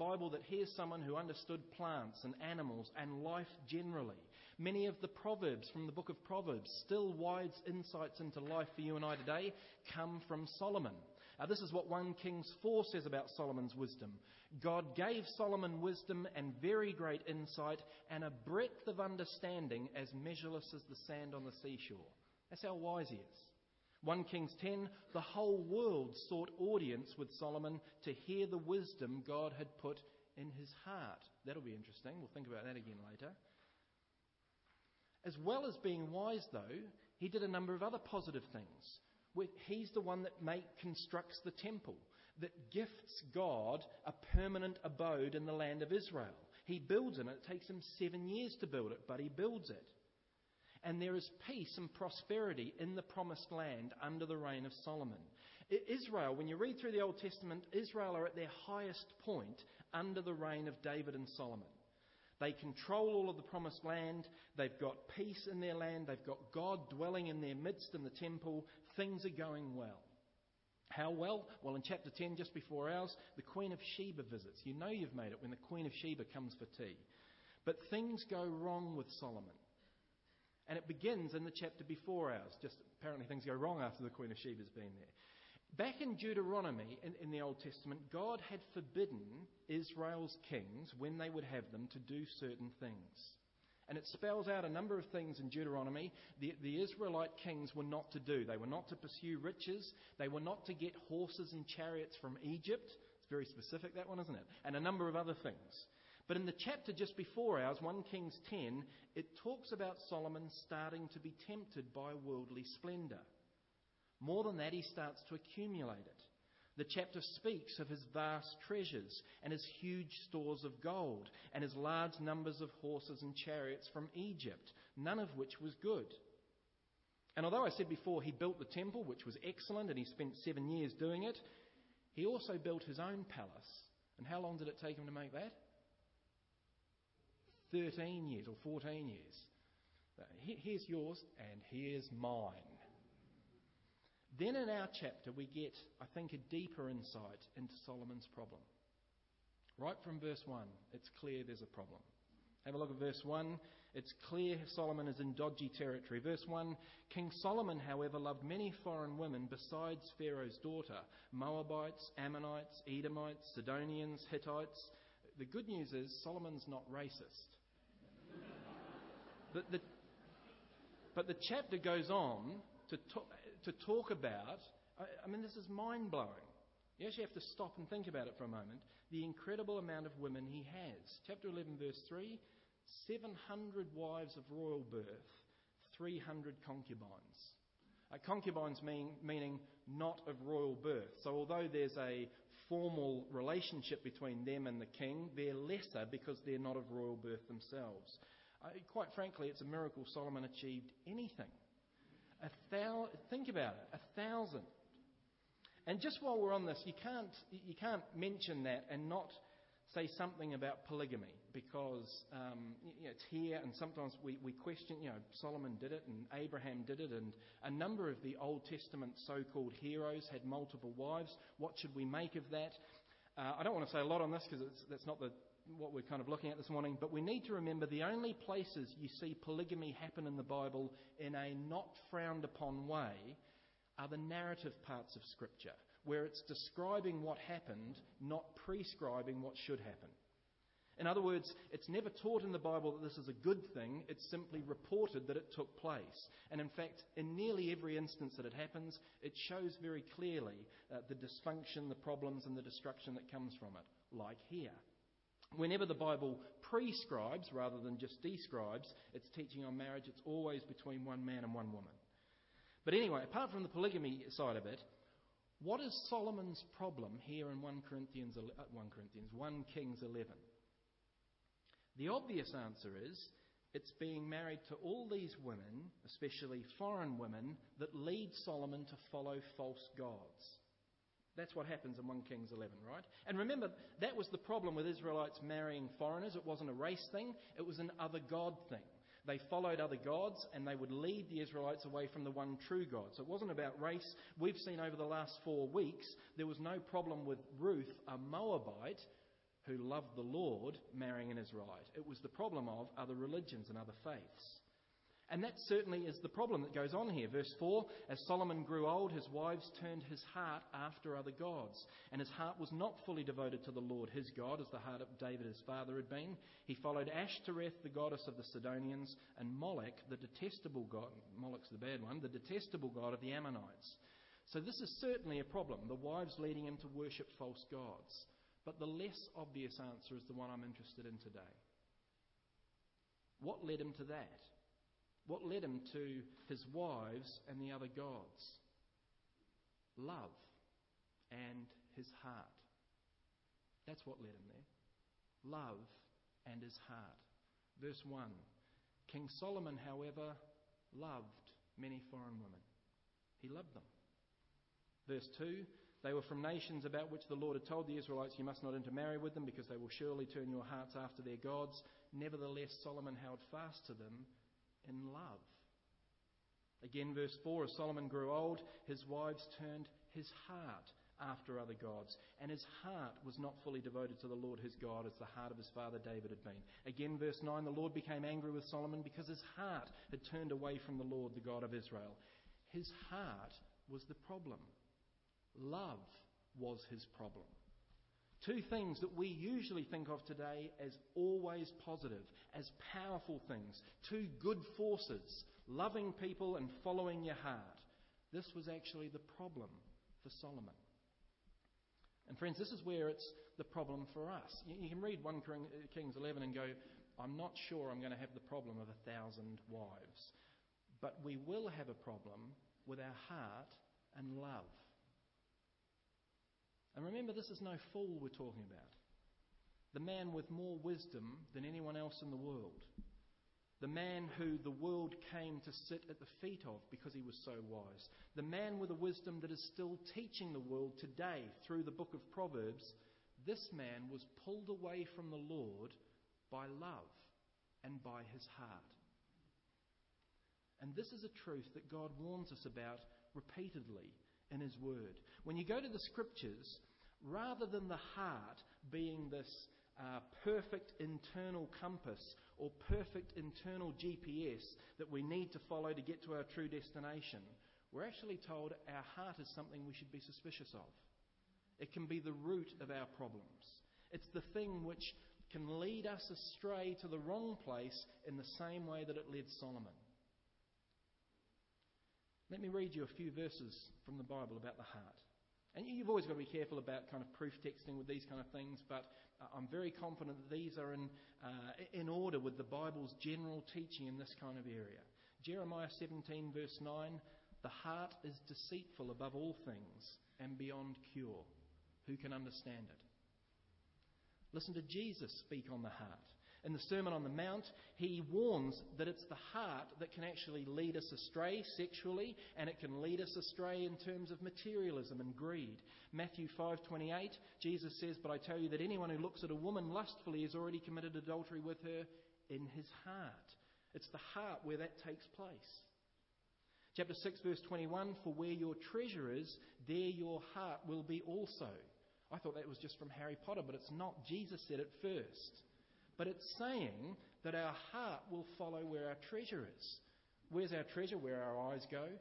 Bible that here's someone who understood plants and animals and life generally. Many of the Proverbs from the book of Proverbs, still wise insights into life for you and I today, come from Solomon. This is what 1 Kings 4 says about Solomon's wisdom. God gave Solomon wisdom and very great insight and a breadth of understanding as measureless as the sand on the seashore. That's how wise he is. 1 Kings 10, the whole world sought audience with Solomon to hear the wisdom God had put in his heart. That'll be interesting. We'll think about that again later. As well as being wise, though, he did a number of other positive things. He's the one that constructs the temple, that gifts God a permanent abode in the land of Israel. He builds it. It takes him 7 years to build it, but he builds it. And there is peace and prosperity in the promised land under the reign of Solomon. Israel, when you read through the Old Testament, Israel are at their highest point under the reign of David and Solomon. They control all of the promised land. They've got peace in their land. They've got God dwelling in their midst in the temple. Things are going well. How well? Well, in chapter 10, just before ours, the Queen of Sheba visits. You know you've made it when the Queen of Sheba comes for tea. But things go wrong with Solomon. And it begins in the chapter before ours. Just apparently things go wrong after the Queen of Sheba's been there. Back in Deuteronomy, in the Old Testament, God had forbidden Israel's kings, when they would have them, to do certain things. And it spells out a number of things in Deuteronomy the Israelite kings were not to do. They were not to pursue riches. They were not to get horses and chariots from Egypt. It's very specific, that one, isn't it? And a number of other things. But in the chapter just before ours, 1 Kings 10, it talks about Solomon starting to be tempted by worldly splendour. More than that, he starts to accumulate it. The chapter speaks of his vast treasures and his huge stores of gold and his large numbers of horses and chariots from Egypt, none of which was good. And although I said before he built the temple, which was excellent, and he spent 7 years doing it, he also built his own palace. And how long did it take him to make that? 13 years or 14 years. Here's yours and here's mine. Then in our chapter we get, I think, a deeper insight into Solomon's problem. Right from verse 1, it's clear there's a problem. Have a look at verse 1. It's clear Solomon is in dodgy territory. Verse 1, King Solomon, however, loved many foreign women besides Pharaoh's daughter, Moabites, Ammonites, Edomites, Sidonians, Hittites. The good news is Solomon's not racist. But the chapter goes on to talk about, I mean, this is mind-blowing. You actually have to stop and think about it for a moment. The incredible amount of women he has. Chapter 11, verse 3, 700 wives of royal birth, 300 concubines. Concubines meaning not of royal birth. So although there's a formal relationship between them and the king, they're lesser because they're not of royal birth themselves. Quite frankly, it's a miracle Solomon achieved anything. Think about it, 1,000. And just while we're on this, you can't mention that and not say something about polygamy, because it's here, and sometimes we question, Solomon did it and Abraham did it, and a number of the Old Testament so-called heroes had multiple wives. What should we make of that? I don't want to say a lot on this because that's not what we're kind of looking at this morning, but we need to remember the only places you see polygamy happen in the Bible in a not frowned upon way are the narrative parts of Scripture, where it's describing what happened, not prescribing what should happen. In other words, it's never taught in the Bible that this is a good thing, it's simply reported that it took place. And in fact, in nearly every instance that it happens, it shows very clearly the dysfunction, the problems and the destruction that comes from it, like here. Whenever the Bible prescribes rather than just describes its teaching on marriage, it's always between one man and one woman. But anyway, apart from the polygamy side of it, what is Solomon's problem here in 1 Kings 11? The obvious answer is it's being married to all these women, especially foreign women, that lead Solomon to follow false gods. That's what happens in 1 Kings 11, right? And remember, that was the problem with Israelites marrying foreigners. It wasn't a race thing, it was an other god thing. They followed other gods and they would lead the Israelites away from the one true God. So it wasn't about race. We've seen over the last 4 weeks, there was no problem with Ruth, a Moabite, who loved the Lord marrying an Israelite. It was the problem of other religions and other faiths. And that certainly is the problem that goes on here. Verse 4, as Solomon grew old, his wives turned his heart after other gods. And his heart was not fully devoted to the Lord his God, as the heart of David his father had been. He followed Ashtoreth, the goddess of the Sidonians, and Molech, the detestable god, Molech's the bad one, the detestable god of the Ammonites. So this is certainly a problem, the wives leading him to worship false gods. But the less obvious answer is the one I'm interested in today. What led him to that? What led him to his wives and the other gods? Love and his heart. That's what led him there. Love and his heart. Verse 1. King Solomon, however, loved many foreign women. He loved them. Verse 2. They were from nations about which the Lord had told the Israelites, you must not intermarry with them, because they will surely turn your hearts after their gods. Nevertheless, Solomon held fast to them in love. Again, verse 4, as Solomon grew old, his wives turned his heart after other gods, and his heart was not fully devoted to the Lord his God as the heart of his father David had been. Again, verse 9, the Lord became angry with Solomon because his heart had turned away from the Lord, the God of Israel. His heart was the problem. Love was his problem. Two things that we usually think of today as always positive, as powerful things. Two good forces, loving people and following your heart. This was actually the problem for Solomon. And friends, this is where it's the problem for us. You can read 1 Kings 11 and go, I'm not sure I'm going to have the problem of 1,000 wives. But we will have a problem with our heart and love. And remember, this is no fool we're talking about. The man with more wisdom than anyone else in the world. The man who the world came to sit at the feet of because he was so wise. The man with a wisdom that is still teaching the world today through the book of Proverbs. This man was pulled away from the Lord by love and by his heart. And this is a truth that God warns us about repeatedly in his word. When you go to the scriptures, rather than the heart being this perfect internal compass or perfect internal GPS that we need to follow to get to our true destination, we're actually told our heart is something we should be suspicious of. It can be the root of our problems. It's the thing which can lead us astray to the wrong place in the same way that it led Solomon. Let me read you a few verses from the Bible about the heart. And you've always got to be careful about kind of proof texting with these kind of things, but I'm very confident that these are in order with the Bible's general teaching in this kind of area. Jeremiah 17 verse 9, the heart is deceitful above all things and beyond cure. Who can understand it? Listen to Jesus speak on the heart. In the Sermon on the Mount, he warns that it's the heart that can actually lead us astray sexually, and it can lead us astray in terms of materialism and greed. Matthew 5:28, Jesus says, but I tell you that anyone who looks at a woman lustfully has already committed adultery with her in his heart. It's the heart where that takes place. Chapter 6 verse 21, for where your treasure is, there your heart will be also. I thought that was just from Harry Potter, but it's not. Jesus said it first. But it's saying that our heart will follow where our treasure is. Where's our treasure? Where our eyes go?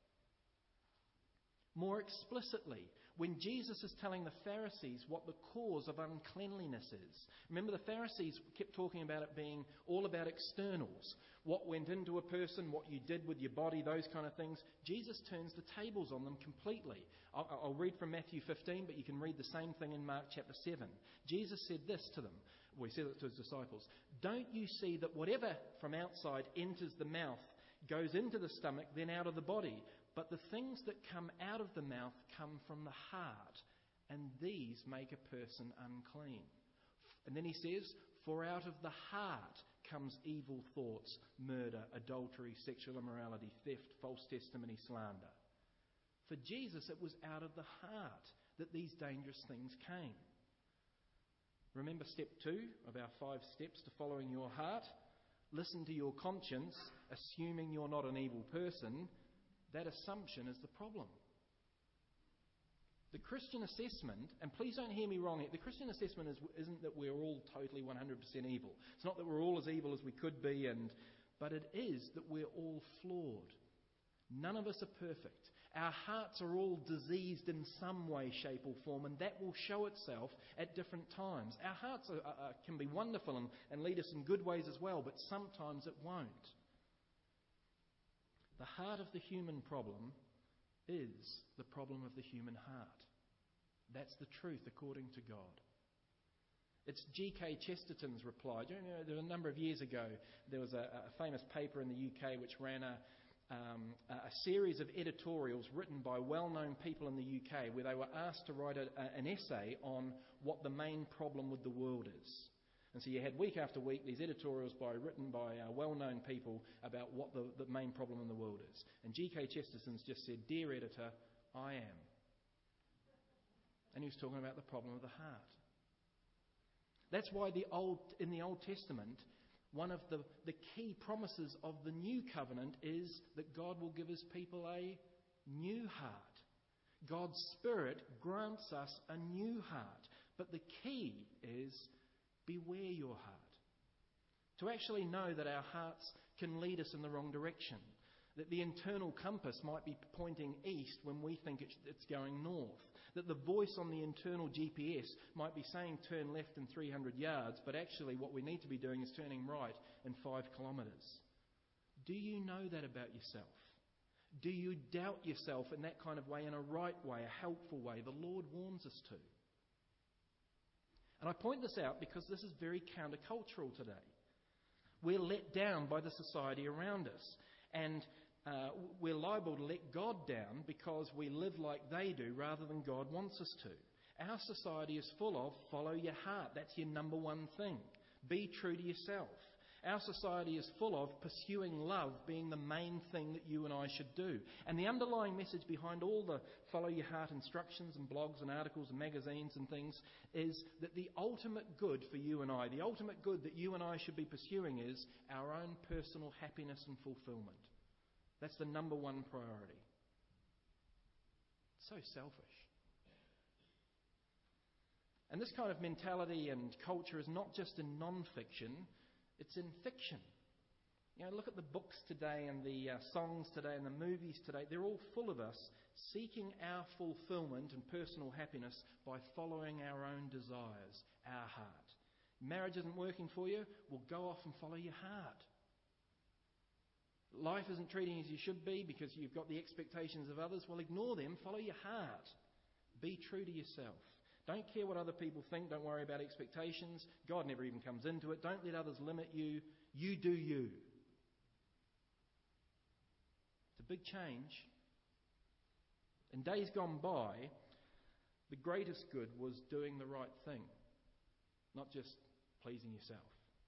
More explicitly, when Jesus is telling the Pharisees what the cause of uncleanliness is. Remember, the Pharisees kept talking about it being all about externals. What went into a person, what you did with your body, those kind of things. Jesus turns the tables on them completely. I'll read from Matthew 15, but you can read the same thing in Mark chapter 7. Jesus said this to them. Well, he said it to his disciples. Don't you see that whatever from outside enters the mouth goes into the stomach, then out of the body? But the things that come out of the mouth come from the heart, and these make a person unclean. And then he says, for out of the heart comes evil thoughts, murder, adultery, sexual immorality, theft, false testimony, slander. For Jesus, it was out of the heart that these dangerous things came. Remember step 2 of our 5 steps to following your heart? Listen to your conscience, assuming you're not an evil person. That assumption is the problem. The Christian assessment, and please don't hear me wrong, the Christian assessment isn't that we're all totally 100% evil. It's not that we're all as evil as we could be, but it is that we're all flawed. None of us are perfect. Our hearts are all diseased in some way, shape or form, and that will show itself at different times. Our hearts can be wonderful and lead us in good ways as well, but sometimes it won't. The heart of the human problem is the problem of the human heart. That's the truth according to God. It's G.K. Chesterton's reply. Do you know, there was a number of years ago, there was a famous paper in the UK which ran a series of editorials written by well-known people in the UK where they were asked to write an essay on what the main problem with the world is. And so you had week after week these editorials written by well-known people about what the main problem in the world is. And G.K. Chesterton's just said, "Dear editor, I am." And he was talking about the problem of the heart. That's why in the Old Testament, one of the key promises of the new covenant is that God will give his people a new heart. God's Spirit grants us a new heart. But the key is beware your heart. To actually know that our hearts can lead us in the wrong direction. That the internal compass might be pointing east when we think it's going north. That the voice on the internal GPS might be saying turn left in 300 yards, but actually what we need to be doing is turning right in 5 kilometres. Do you know that about yourself? Do you doubt yourself in that kind of way, in a right way, a helpful way? The Lord warns us to. And I point this out because this is very countercultural today. We're let down by the society around us. And we're liable to let God down because we live like they do rather than God wants us to. Our society is full of follow your heart. That's your number one thing. Be true to yourself. Our society is full of pursuing love being the main thing that you and I should do. And the underlying message behind all the follow your heart instructions and blogs and articles and magazines and things is that the ultimate good for you and I, the ultimate good that you and I should be pursuing is our own personal happiness and fulfillment. That's the number one priority. So selfish. And this kind of mentality and culture is not just in non-fiction, it's in fiction. You know, look at the books today and the songs today and the movies today. They're all full of us seeking our fulfillment and personal happiness by following our own desires, our heart. Marriage isn't working for you? Well, go off and follow your heart. Life isn't treating you as you should be because you've got the expectations of others? Well, ignore them. Follow your heart. Be true to yourself. Don't care what other people think. Don't worry about expectations. God never even comes into it. Don't let others limit you. You do you. It's a big change. In days gone by, the greatest good was doing the right thing, not just pleasing yourself.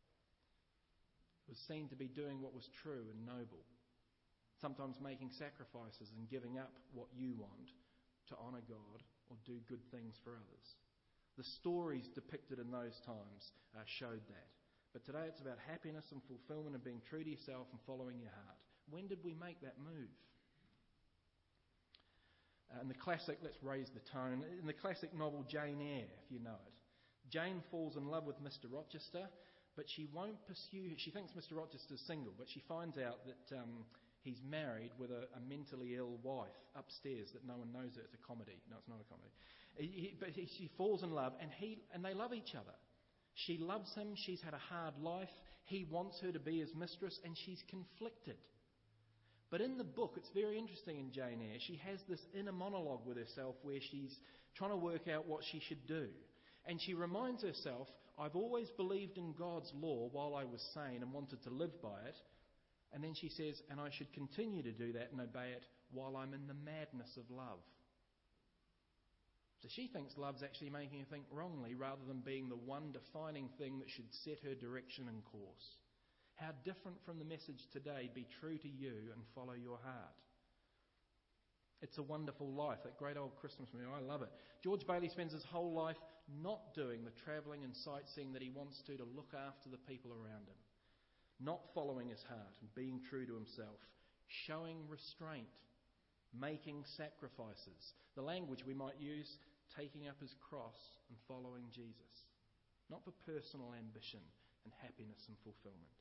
It was seen to be doing what was true and noble, sometimes making sacrifices and giving up what you want to honour God or do good things for others. The stories depicted in those times showed that. But today it's about happiness and fulfillment and being true to yourself and following your heart. When did we make that move? In the classic, let's raise the tone, in the classic novel Jane Eyre, if you know it, Jane falls in love with Mr. Rochester, but she won't pursue. She thinks Mr. Rochester's single, but she finds out that he's married with a mentally ill wife upstairs that no one knows it. It's a comedy. No, it's not a comedy. She falls in love, and they love each other. She loves him. She's had a hard life. He wants her to be his mistress, and she's conflicted. But in the book, it's very interesting in Jane Eyre. She has this inner monologue with herself where she's trying to work out what she should do. And she reminds herself, I've always believed in God's law while I was sane and wanted to live by it. And then she says, and I should continue to do that and obey it while I'm in the madness of love. So she thinks love's actually making her think wrongly rather than being the one defining thing that should set her direction and course. How different from the message today, be true to you and follow your heart. It's a Wonderful Life, that great old Christmas movie. I love it. George Bailey spends his whole life not doing the travelling and sightseeing that he wants to look after the people around him. Not following his heart and being true to himself. Showing restraint. making sacrifices. The language we might use, taking up his cross and following Jesus. Not for personal ambition and happiness and fulfillment.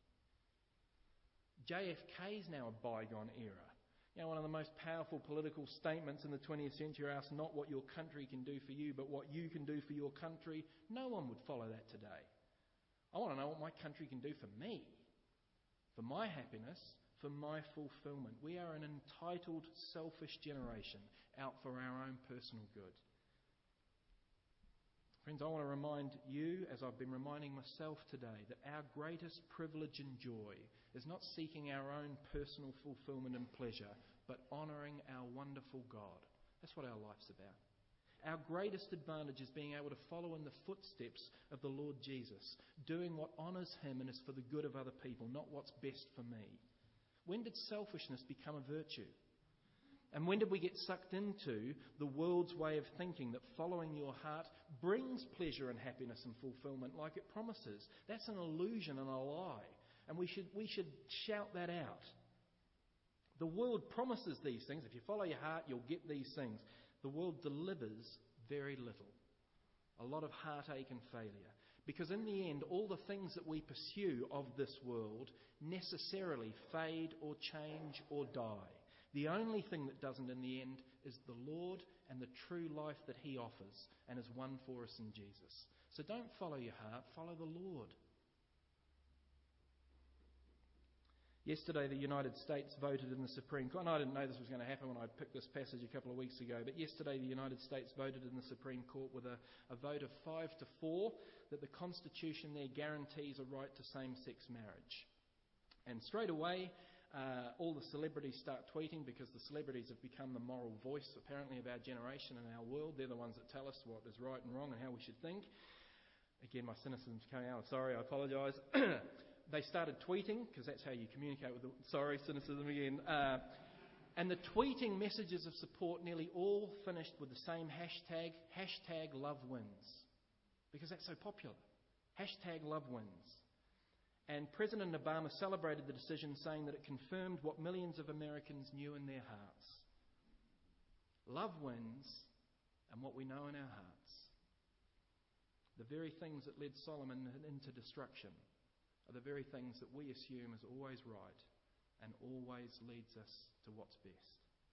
JFK is now a bygone era. One of the most powerful political statements in the 20th century asks not what your country can do for you, but what you can do for your country. No one would follow that today. I want to know what my country can do for me, for my happiness, for my fulfillment. We are an entitled, selfish generation out for our own personal good. Friends, I want to remind you, as I've been reminding myself today, that our greatest privilege and joy is not seeking our own personal fulfillment and pleasure, but honouring our wonderful God. That's what our life's about. Our greatest advantage is being able to follow in the footsteps of the Lord Jesus, doing what honours him and is for the good of other people, not what's best for me. When did selfishness become a virtue? And when did we get sucked into the world's way of thinking that following your heart brings pleasure and happiness and fulfillment like it promises? That's an illusion and a lie. And we should shout that out. The world promises these things. If you follow your heart, you'll get these things. The world delivers very little. A lot of heartache and failure. Because in the end, all the things that we pursue of this world necessarily fade or change or die. The only thing that doesn't in the end is the Lord and the true life that he offers and has won for us in Jesus. So don't follow your heart, follow the Lord. Yesterday, the United States voted in the Supreme Court, and I didn't know this was going to happen when I picked this passage a couple of weeks ago, but yesterday the United States voted in the Supreme Court with a vote of 5-4 that the Constitution there guarantees a right to same-sex marriage. And straight away, all the celebrities start tweeting, because the celebrities have become the moral voice, apparently, of our generation and our world. They're the ones that tell us what is right and wrong and how we should think. Again, my cynicism's coming out. Sorry, I apologise. They started tweeting, because that's how you communicate with sorry, cynicism again. And the tweeting messages of support nearly all finished with the same hashtag, #LoveWins. Because that's so popular. #LoveWins. And President Obama celebrated the decision, saying that it confirmed what millions of Americans knew in their hearts. Love wins, and what we know in our hearts. The very things that led Solomon into destruction are the very things that we assume is always right and always leads us to what's best.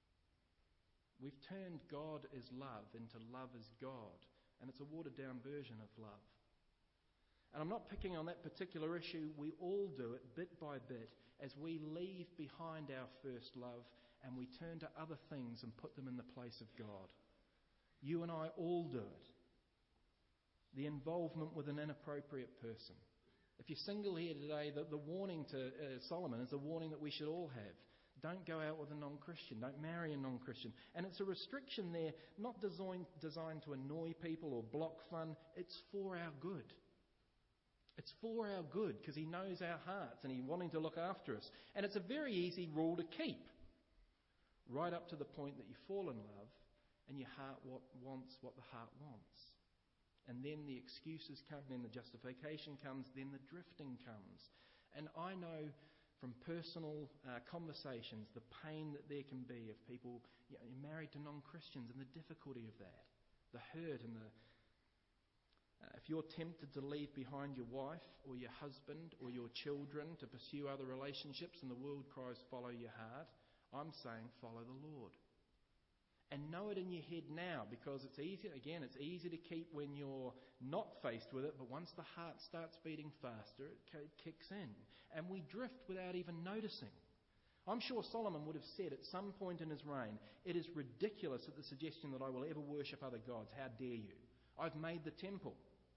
We've turned God as love into love as God, and it's a watered-down version of love. And I'm not picking on that particular issue. We all do it bit by bit as we leave behind our first love and we turn to other things and put them in the place of God. You and I all do it. The involvement with an inappropriate person. If you're single here today, the warning to Solomon is a warning that we should all have. Don't go out with a non-Christian. Don't marry a non-Christian. And it's a restriction there, not designed to annoy people or block fun. It's for our good. It's for our good, because he knows our hearts and he's wanting to look after us. And it's a very easy rule to keep, right up to the point that you fall in love and your heart wants what the heart wants. And then the excuses come, then the justification comes, then the drifting comes. And I know from personal conversations the pain that there can be of people married to non-Christians and the difficulty of that, the hurt and the... if you're tempted to leave behind your wife or your husband or your children to pursue other relationships and the world cries, follow your heart, I'm saying follow the Lord. And know it in your head now, because it's easy to keep when you're not faced with it, but once the heart starts beating faster, it kicks in. And we drift without even noticing. I'm sure Solomon would have said at some point in his reign, it is ridiculous at the suggestion that I will ever worship other gods. How dare you? I've made the temple.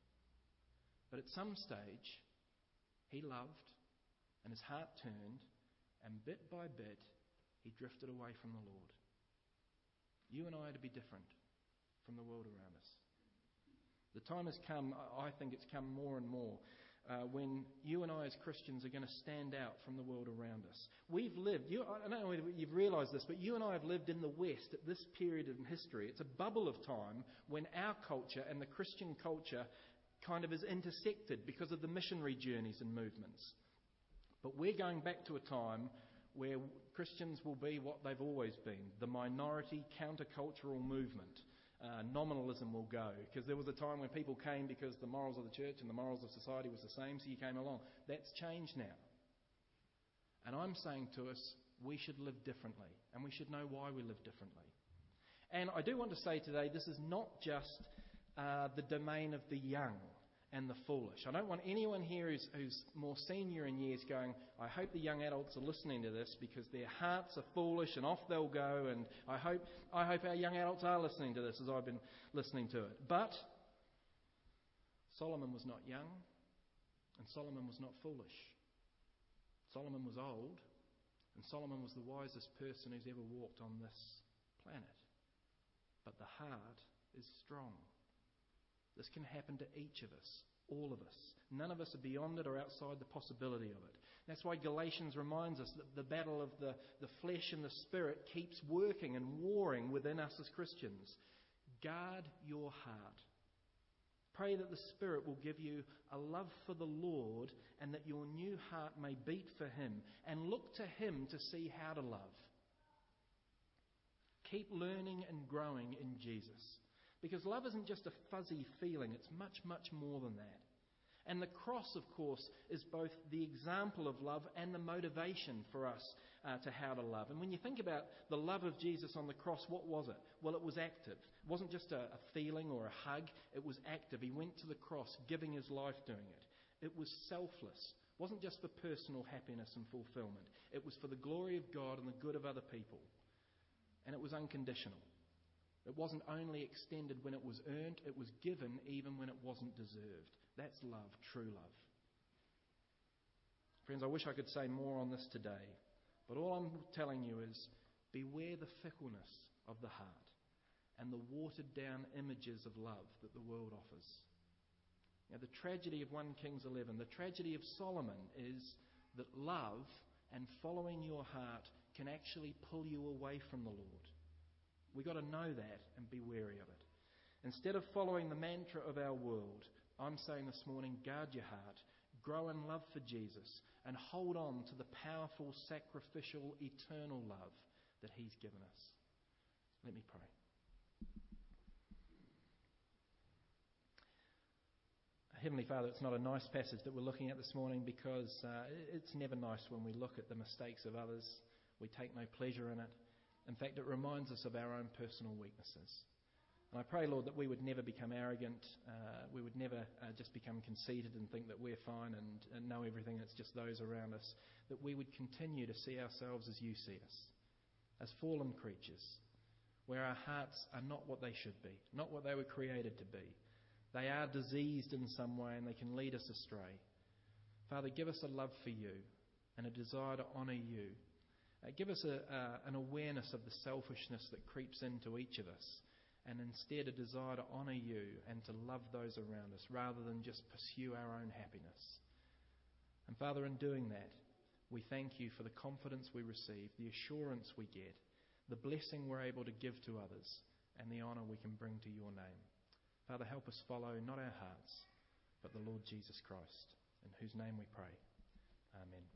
But at some stage, he loved, and his heart turned, and bit by bit, he drifted away from the Lord. You and I are to be different from the world around us. The time has come, I think it's come more and more, when you and I as Christians are going to stand out from the world around us. We've lived, I don't know whether you've realised this, but you and I have lived in the West at this period in history. It's a bubble of time when our culture and the Christian culture kind of is intersected because of the missionary journeys and movements. But we're going back to a time where Christians will be what they've always been, the minority countercultural movement. Nominalism will go, because there was a time when people came because the morals of the church and the morals of society was the same, so you came along. That's changed now. And I'm saying to us, we should live differently, and we should know why we live differently. And I do want to say today, this is not just the domain of the young and the foolish. I don't want anyone here who's more senior in years going, I hope the young adults are listening to this because their hearts are foolish and off they'll go, and I hope our young adults are listening to this as I've been listening to it. But Solomon was not young, and Solomon was not foolish. Solomon was old, and Solomon was the wisest person who's ever walked on this planet. But the heart is strong. This can happen to each of us, all of us. None of us are beyond it or outside the possibility of it. That's why Galatians reminds us that the battle of the flesh and the spirit keeps working and warring within us as Christians. Guard your heart. Pray that the Spirit will give you a love for the Lord and that your new heart may beat for Him, and look to Him to see how to love. Keep learning and growing in Jesus. Because love isn't just a fuzzy feeling, it's much, much more than that. And the cross, of course, is both the example of love and the motivation for us to how to love. And when you think about the love of Jesus on the cross, what was it? Well, it was active. It wasn't just a feeling or a hug, it was active. He went to the cross, giving His life doing it. It was selfless. It wasn't just for personal happiness and fulfillment. It was for the glory of God and the good of other people. And it was unconditional. It wasn't only extended when it was earned, it was given even when it wasn't deserved. That's love, true love. Friends, I wish I could say more on this today, but all I'm telling you is beware the fickleness of the heart and the watered down images of love that the world offers. Now, the tragedy of 1 Kings 11, the tragedy of Solomon is that love and following your heart can actually pull you away from the Lord. We've got to know that and be wary of it. Instead of following the mantra of our world, I'm saying this morning, guard your heart, grow in love for Jesus, and hold on to the powerful, sacrificial, eternal love that He's given us. Let me pray. Heavenly Father, it's not a nice passage that we're looking at this morning because it's never nice when we look at the mistakes of others. We take no pleasure in it. In fact, it reminds us of our own personal weaknesses. And I pray, Lord, that we would never become arrogant. We would never just become conceited and think that we're fine and know everything. It's just those around us. That we would continue to see ourselves as You see us, as fallen creatures, where our hearts are not what they should be, not what they were created to be. They are diseased in some way and they can lead us astray. Father, give us a love for You and a desire to honour You. Give us an awareness of the selfishness that creeps into each of us, and instead a desire to honour You and to love those around us rather than just pursue our own happiness. And Father, in doing that, we thank You for the confidence we receive, the assurance we get, the blessing we're able to give to others, and the honour we can bring to Your name. Father, help us follow not our hearts, but the Lord Jesus Christ, in whose name we pray. Amen.